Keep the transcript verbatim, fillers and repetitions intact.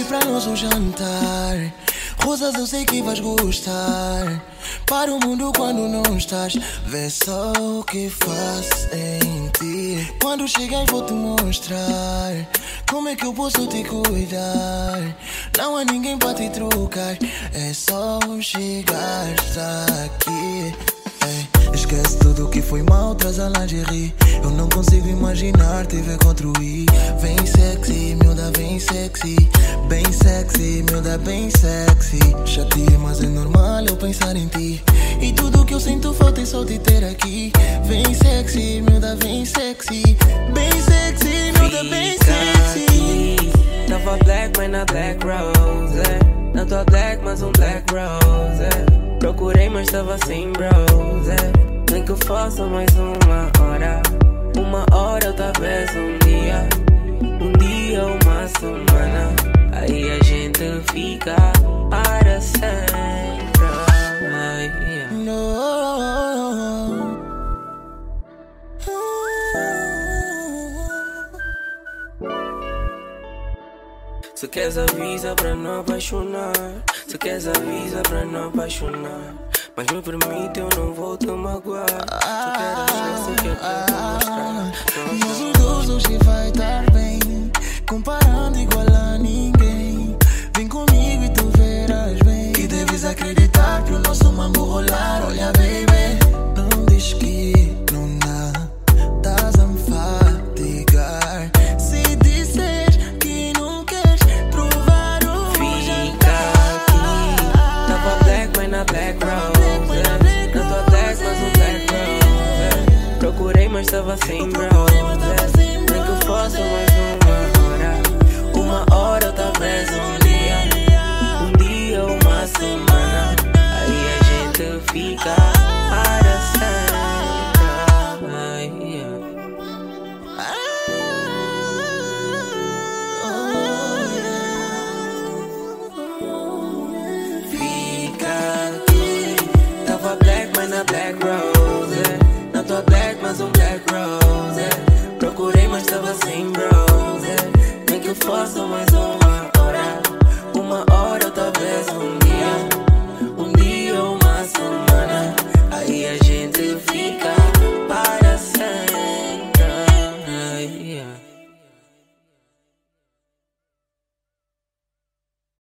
pra nosso jantar. Rosas eu sei que vais gostar. Para o mundo quando não estás. Vê só o que faço em ti. Quando chegas vou te mostrar como é que eu posso te cuidar. Não há ninguém pra te trocar. É só chegar aqui. Ei, esquece tudo que foi mal, traz a lingerie. Eu não consigo imaginar te ver construir. Vem sexy, miúda, vem sexy. Bem sexy, miúda, bem sexy. Chateia, mas é normal eu pensar em ti. E tudo que eu sinto falta é só te ter aqui. Vem sexy, miúda, vem sexy. Bem sexy, miúda, bem sexy. Tava black, mas na black rose, é. Não tô black, mas um black rose, é. Procurei, mas tava sem bros, é. Nem que eu faça mais uma hora. Uma hora, talvez um dia. Um dia, uma semana. Aí a gente fica para sempre. Yeah. No. Se queres avisa pra não apaixonar. Se queres avisa pra não apaixonar. Mas me permite, eu não vou te magoar. Só quero chance que eu quero mostrar. Nós os dois hoje vai estar bem. Comparando igual a ninguém. Vem comigo e tu verás bem. E deves acreditar que o nosso mambo rolar. Olha baby, não diz que não dá. Estás a me fatigar. Se disseres que não queres provar o fica aqui. Tava black, mas na black rose. Não tô black, mas um black rose. Procurei, mas tava sem bros. Nem que eu faça mais uma hora. Uma hora, talvez um dia. Um dia, uma semana. Aí a gente fica para sempre. Yeah. Fica aqui. Tava black, mas na black rose, é. Não tô black, mas um black rose, é. Procurei, mas tava sem bros, é. Nem que eu faça mais uma hora. Uma hora, talvez um